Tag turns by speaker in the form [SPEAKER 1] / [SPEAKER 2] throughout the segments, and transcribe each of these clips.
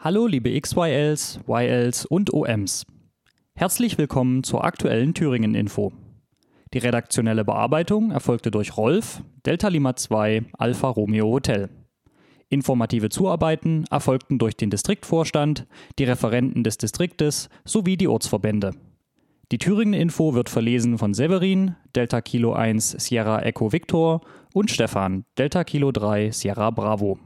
[SPEAKER 1] Hallo liebe XYLs, YLs und OMs. Herzlich willkommen zur aktuellen Thüringen-Info. Die redaktionelle Bearbeitung erfolgte durch Rolf, Delta Lima 2, Alpha Romeo Hotel. Informative Zuarbeiten erfolgten durch den Distriktvorstand, die Referenten des Distriktes sowie die Ortsverbände. Die Thüringen-Info wird verlesen von Severin, Delta Kilo 1 Sierra Echo Victor und Stefan, Delta Kilo 3 Sierra Bravo.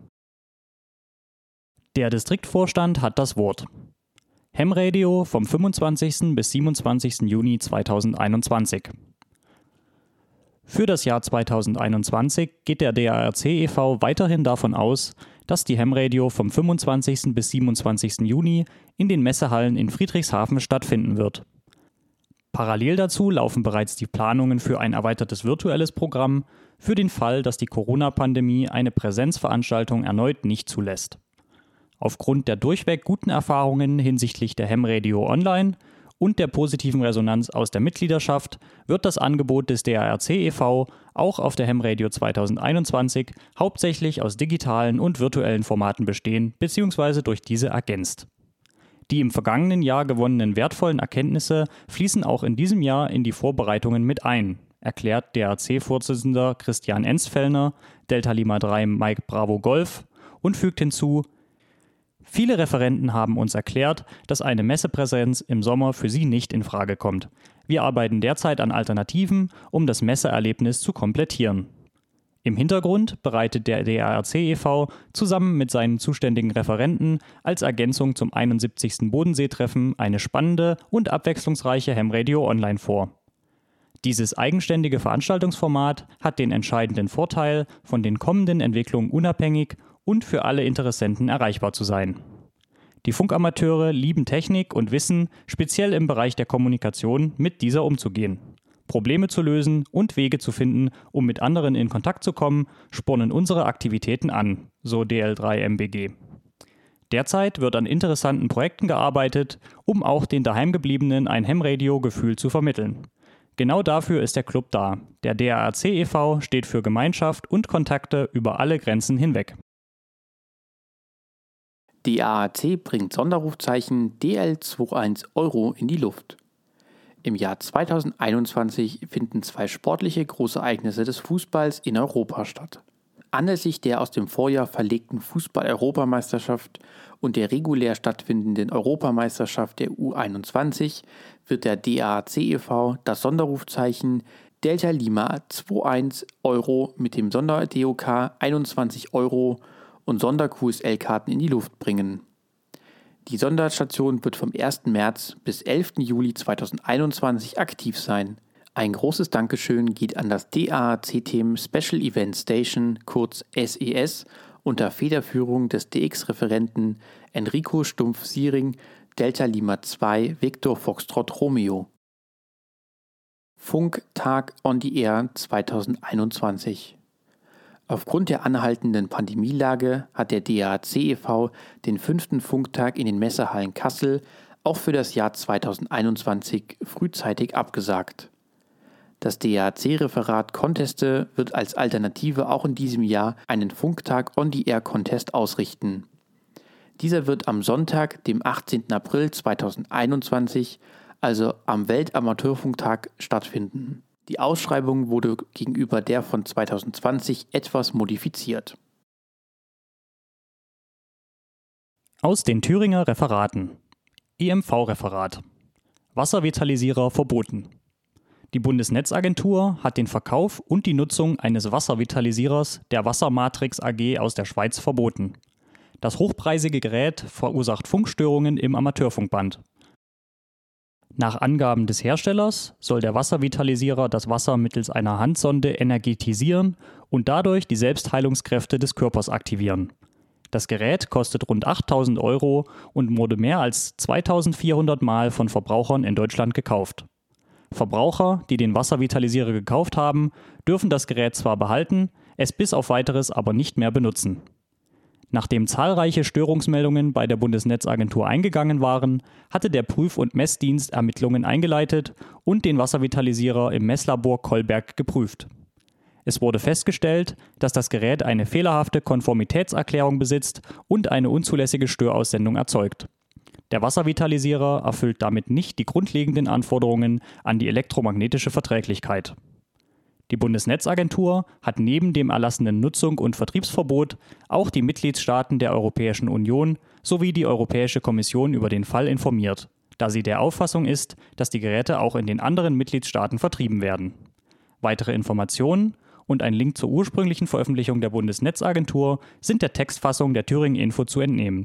[SPEAKER 1] Der Distriktvorstand hat das Wort. Ham-Radio vom 25. bis 27. Juni 2021. Für das Jahr 2021 geht der DARC e.V. weiterhin davon aus, dass die Ham-Radio vom 25. bis 27. Juni in den Messehallen in Friedrichshafen stattfinden wird. Parallel dazu laufen bereits die Planungen für ein erweitertes virtuelles Programm für den Fall, dass die Corona-Pandemie eine Präsenzveranstaltung erneut nicht zulässt. Aufgrund der durchweg guten Erfahrungen hinsichtlich der Ham-Radio Online und der positiven Resonanz aus der Mitgliedschaft wird das Angebot des DARC e.V. auch auf der Ham-Radio 2021 hauptsächlich aus digitalen und virtuellen Formaten bestehen bzw. durch diese ergänzt. Die im vergangenen Jahr gewonnenen wertvollen Erkenntnisse fließen auch in diesem Jahr in die Vorbereitungen mit ein, erklärt DARC-Vorsitzender Christian Enzfellner, Delta Lima 3 Mike Bravo Golf und fügt hinzu: Viele Referenten haben uns erklärt, dass eine Messepräsenz im Sommer für sie nicht in Frage kommt. Wir arbeiten derzeit an Alternativen, um das Messeerlebnis zu komplettieren. Im Hintergrund bereitet der DARC e.V. zusammen mit seinen zuständigen Referenten als Ergänzung zum 71. Bodenseetreffen eine spannende und abwechslungsreiche Ham-Radio Online vor. Dieses eigenständige Veranstaltungsformat hat den entscheidenden Vorteil, von den kommenden Entwicklungen unabhängig und für alle Interessenten erreichbar zu sein. Die Funkamateure lieben Technik und wissen, speziell im Bereich der Kommunikation, mit dieser umzugehen. Probleme zu lösen und Wege zu finden, um mit anderen in Kontakt zu kommen, spornen unsere Aktivitäten an, so DL3MBG. Derzeit wird an interessanten Projekten gearbeitet, um auch den Daheimgebliebenen ein Ham-Radio-Gefühl zu vermitteln. Genau dafür ist der Club da. Der DARC e.V. steht für Gemeinschaft und Kontakte über alle Grenzen hinweg.
[SPEAKER 2] Die AAC bringt Sonderrufzeichen DL21 Euro in die Luft. Im Jahr 2021 finden zwei sportliche Großereignisse des Fußballs in Europa statt. Anlässlich der aus dem Vorjahr verlegten Fußball-Europameisterschaft und der regulär stattfindenden Europameisterschaft der U21 wird der DAAC e.V. das Sonderrufzeichen Delta Lima 21 Euro mit dem Sonder-DOK 21 Euro und Sonder-QSL-Karten in die Luft bringen. Die Sonderstation wird vom 1. März bis 11. Juli 2021 aktiv sein. Ein großes Dankeschön geht an das DAAC-Team Special Event Station, kurz SES, unter Federführung des DX-Referenten Enrico Stumpf-Siering, Delta Lima 2 Victor Foxtrot Romeo. Funktag on the Air 2021. Aufgrund der anhaltenden Pandemielage hat der DAAC e.V. den 5. Funktag in den Messehallen Kassel auch für das Jahr 2021 frühzeitig abgesagt. Das DAAC-Referat Conteste wird als Alternative auch in diesem Jahr einen Funktag on the Air Contest ausrichten. Dieser wird am Sonntag, dem 18. April 2021, also am Weltamateurfunktag, stattfinden. Die Ausschreibung wurde gegenüber der von 2020 etwas modifiziert.
[SPEAKER 1] Aus den Thüringer Referaten. EMV-Referat. Wasservitalisierer verboten. Die Bundesnetzagentur hat den Verkauf und die Nutzung eines Wasservitalisierers der Wassermatrix AG aus der Schweiz verboten. Das hochpreisige Gerät verursacht Funkstörungen im Amateurfunkband. Nach Angaben des Herstellers soll der Wasservitalisierer das Wasser mittels einer Handsonde energetisieren und dadurch die Selbstheilungskräfte des Körpers aktivieren. Das Gerät kostet rund 8.000 Euro und wurde mehr als 2.400 Mal von Verbrauchern in Deutschland gekauft. Verbraucher, die den Wasservitalisierer gekauft haben, dürfen das Gerät zwar behalten, es bis auf Weiteres aber nicht mehr benutzen. Nachdem zahlreiche Störungsmeldungen bei der Bundesnetzagentur eingegangen waren, hatte der Prüf- und Messdienst Ermittlungen eingeleitet und den Wasservitalisierer im Messlabor Kolberg geprüft. Es wurde festgestellt, dass das Gerät eine fehlerhafte Konformitätserklärung besitzt und eine unzulässige Störaussendung erzeugt. Der Wasservitalisierer erfüllt damit nicht die grundlegenden Anforderungen an die elektromagnetische Verträglichkeit. Die Bundesnetzagentur hat neben dem erlassenen Nutzung- und Vertriebsverbot auch die Mitgliedstaaten der Europäischen Union sowie die Europäische Kommission über den Fall informiert, da sie der Auffassung ist, dass die Geräte auch in den anderen Mitgliedstaaten vertrieben werden. Weitere Informationen und ein Link zur ursprünglichen Veröffentlichung der Bundesnetzagentur sind der Textfassung der Thüringen Info zu entnehmen.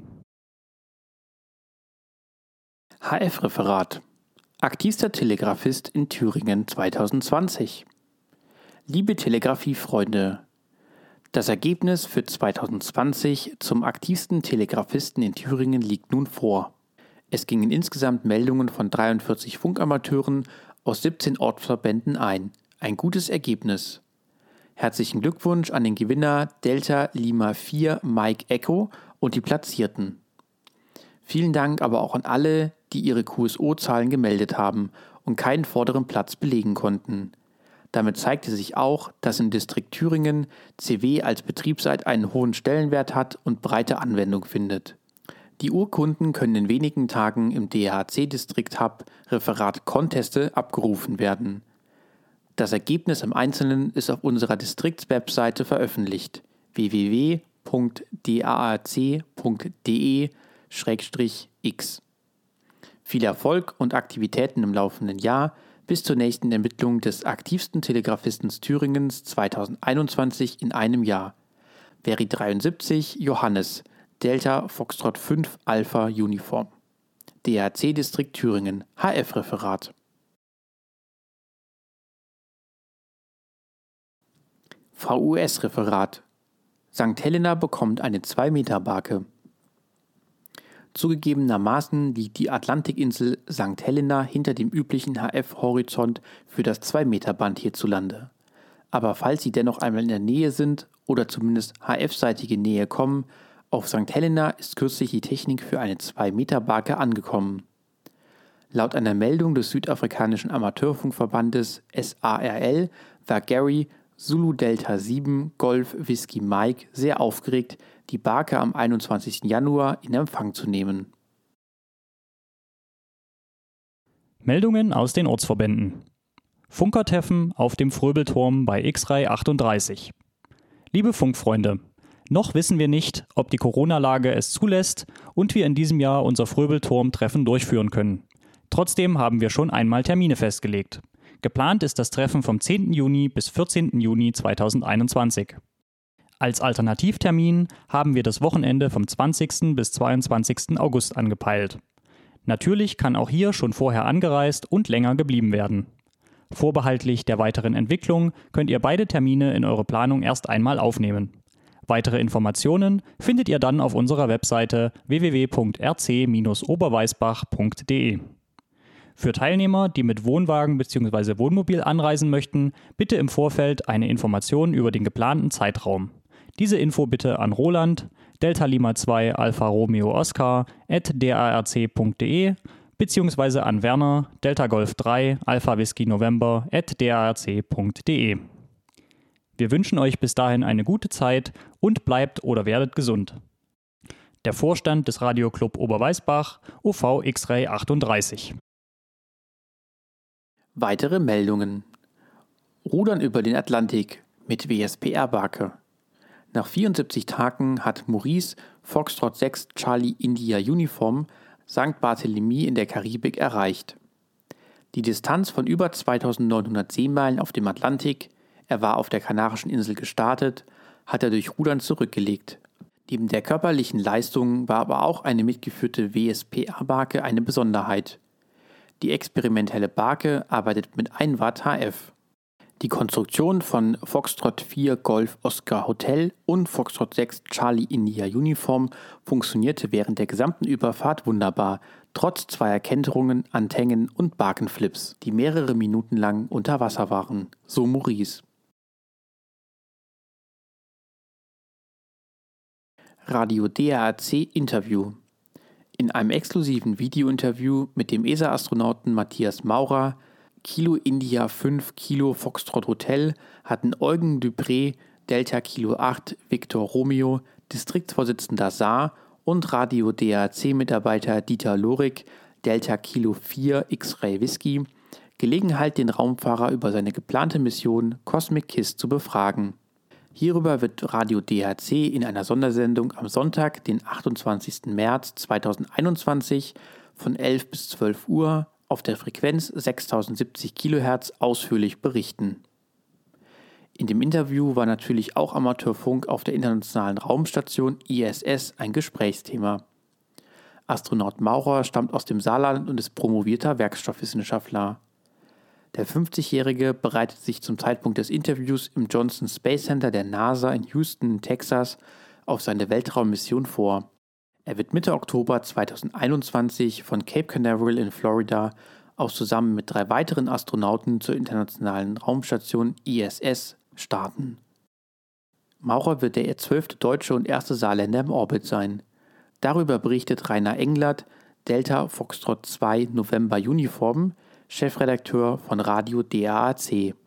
[SPEAKER 2] HF-Referat. Aktivster Telegrafist in Thüringen 2020. Liebe Telegrafiefreunde, das Ergebnis für 2020 zum aktivsten Telegrafisten in Thüringen liegt nun vor. Es gingen insgesamt Meldungen von 43 Funkamateuren aus 17 Ortsverbänden ein. Ein gutes Ergebnis. Herzlichen Glückwunsch an den Gewinner Delta Lima 4 Mike Echo und die Platzierten. Vielen Dank aber auch an alle, die ihre QSO-Zahlen gemeldet haben und keinen vorderen Platz belegen konnten. Damit zeigte sich auch, dass im Distrikt Thüringen CW als Betriebsart einen hohen Stellenwert hat und breite Anwendung findet. Die Urkunden können in wenigen Tagen im DHC-Distrikt-Hub Referat Conteste abgerufen werden. Das Ergebnis im Einzelnen ist auf unserer Distriktswebseite veröffentlicht: www.daac.de/x. Viel Erfolg und Aktivitäten im laufenden Jahr bis zur nächsten Ermittlung des aktivsten Telegrafisten Thüringens 2021 in einem Jahr. Veri 73 Johannes, Delta Foxtrot 5 Alpha Uniform. DAC-Distrikt Thüringen, HF-Referat. VUS-Referat. St. Helena bekommt eine 2-Meter-Barke. Zugegebenermaßen liegt die Atlantikinsel St. Helena hinter dem üblichen HF-Horizont für das 2-Meter-Band hierzulande. Aber falls Sie dennoch einmal in der Nähe sind oder zumindest HF-seitige Nähe kommen, auf St. Helena ist kürzlich die Technik für eine 2-Meter-Barke angekommen. Laut einer Meldung des südafrikanischen Amateurfunkverbandes SARL war Gary Zulu Delta 7 Golf Whisky Mike sehr aufgeregt, die Barke am 21. Januar in Empfang zu nehmen.
[SPEAKER 1] Meldungen aus den Ortsverbänden. Funkertreffen auf dem Fröbelturm bei X-Ray 38. Liebe Funkfreunde, noch wissen wir nicht, ob die Corona-Lage es zulässt und wir in diesem Jahr unser Fröbelturm-Treffen durchführen können. Trotzdem haben wir schon einmal Termine festgelegt. Geplant ist das Treffen vom 10. Juni bis 14. Juni 2021. Als Alternativtermin haben wir das Wochenende vom 20. bis 22. August angepeilt. Natürlich kann auch hier schon vorher angereist und länger geblieben werden. Vorbehaltlich der weiteren Entwicklung könnt ihr beide Termine in eure Planung erst einmal aufnehmen. Weitere Informationen findet ihr dann auf unserer Webseite www.rc-oberweisbach.de. Für Teilnehmer, die mit Wohnwagen bzw. Wohnmobil anreisen möchten, bitte im Vorfeld eine Information über den geplanten Zeitraum. Diese Info bitte an Roland, Delta Lima 2 Alpha Romeo Oscar @darc.de bzw. an Werner, Delta Golf 3 Alpha Whisky November @darc.de. Wir wünschen euch bis dahin eine gute Zeit und bleibt oder werdet gesund. Der Vorstand des Radioclub Oberweisbach, OV X-Ray 38.
[SPEAKER 2] Weitere Meldungen. Rudern über den Atlantik mit WSPR-Barke. Nach 74 Tagen hat Maurice Foxtrot 6 Charlie India Uniform St. Barthélemy in der Karibik erreicht. Die Distanz von über 2900 Seemeilen auf dem Atlantik, er war auf der Kanarischen Insel gestartet, hat er durch Rudern zurückgelegt. Neben der körperlichen Leistung war aber auch eine mitgeführte WSPR-Barke eine Besonderheit. Die experimentelle Barke arbeitet mit 1 Watt HF. Die Konstruktion von Foxtrot 4 Golf Oscar Hotel und Foxtrot 6 Charlie India Uniform funktionierte während der gesamten Überfahrt wunderbar, trotz zweier Kenterungen, Antennen und Barkenflips, die mehrere Minuten lang unter Wasser waren, so Maurice. Radio DAAC Interview. In einem exklusiven Videointerview mit dem ESA-Astronauten Matthias Maurer Kilo India 5 Kilo Foxtrot Hotel hatten Eugen Dupré, Delta Kilo 8 Victor Romeo, Distriktsvorsitzender Saar und Radio DAC-Mitarbeiter Dieter Lorik, Delta Kilo 4 X-Ray Whisky, Gelegenheit, den Raumfahrer über seine geplante Mission Cosmic Kiss zu befragen. Hierüber wird Radio DAC in einer Sondersendung am Sonntag, den 28. März 2021 von 11 bis 12 Uhr auf der Frequenz 6070 kHz ausführlich berichten. In dem Interview war natürlich auch Amateurfunk auf der Internationalen Raumstation ISS ein Gesprächsthema. Astronaut Maurer stammt aus dem Saarland und ist promovierter Werkstoffwissenschaftler. Der 50-Jährige bereitet sich zum Zeitpunkt des Interviews im Johnson Space Center der NASA in Houston, Texas, auf seine Weltraummission vor. Er wird Mitte Oktober 2021 von Cape Canaveral in Florida aus zusammen mit 3 weiteren Astronauten zur Internationalen Raumstation ISS starten. Maurer wird der 12. Deutsche und erste Saarländer im Orbit sein. Darüber berichtet Rainer Englert, Delta Foxtrot 2 November Uniform, Chefredakteur von Radio DAAC.